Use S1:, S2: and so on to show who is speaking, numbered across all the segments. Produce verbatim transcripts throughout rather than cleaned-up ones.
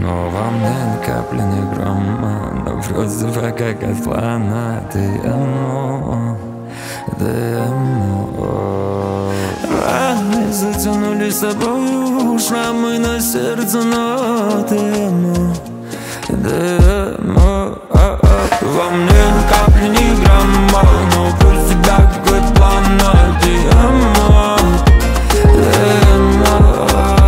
S1: Но во мне ни капли не грома, но вроде бы как от плана. Ты оно, ты оно. Раны затянули с собой шрамы на сердце, но ты оно, ты оно. Во мне ни капли ни грамма, но про тебя как от плана. Ты оно, ты оно.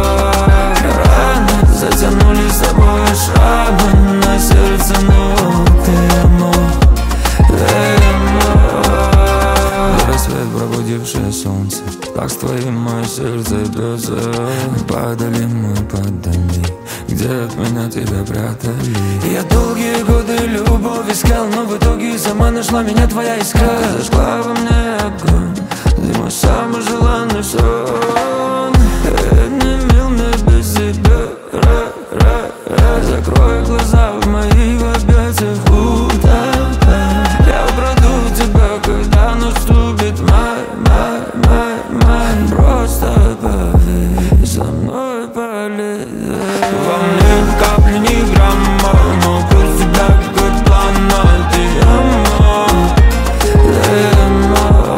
S1: Раны затянули с собой шрамы на сердце, но ты оно, ты оно. Рассвет, пробудившее солнце, так с твоим мое сердце бьется. Падали мы, падали, где от меня тебя прятали. Я долгие годы любовь искал, но в итоге сама нашла меня твоя искра. Зажгла во мне огонь, ты мой самый желанный сон. Не мил мне без тебя, ра, ра, ра. Закрой глаза в моих объятиях, утопай. Я украду тебя, когда наступит май, май, май, май. Просто поверь, со мной полет. Во мне ни капли ни грамма, но про тебя как от плана. Ты оно, ты оно.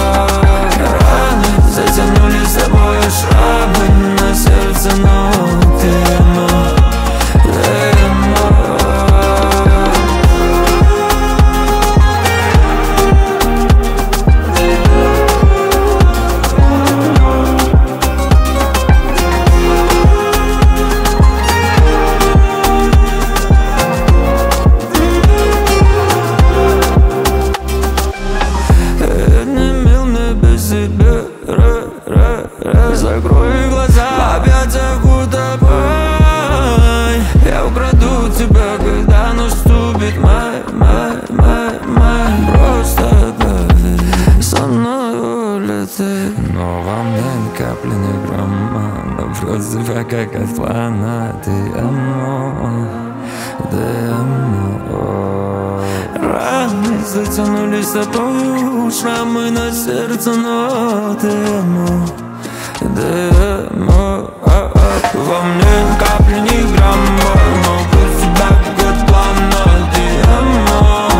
S1: Раны затянули с собой шрамы на сердце, но ты оно, ты оно. Закрой глаза, опять утопай. Я украду тебя, когда наступит май, май, май, май. Просто поверь, со мной улетай. Но во мне ни капли ни грамма, но вроде бы как от плана. Ты оно, ты оно. Раны затянули с собой шрамы на сердце, но ты оно, ты оно. Во мне ни капли ни грамма, но про тебя как от плана. Ты оно,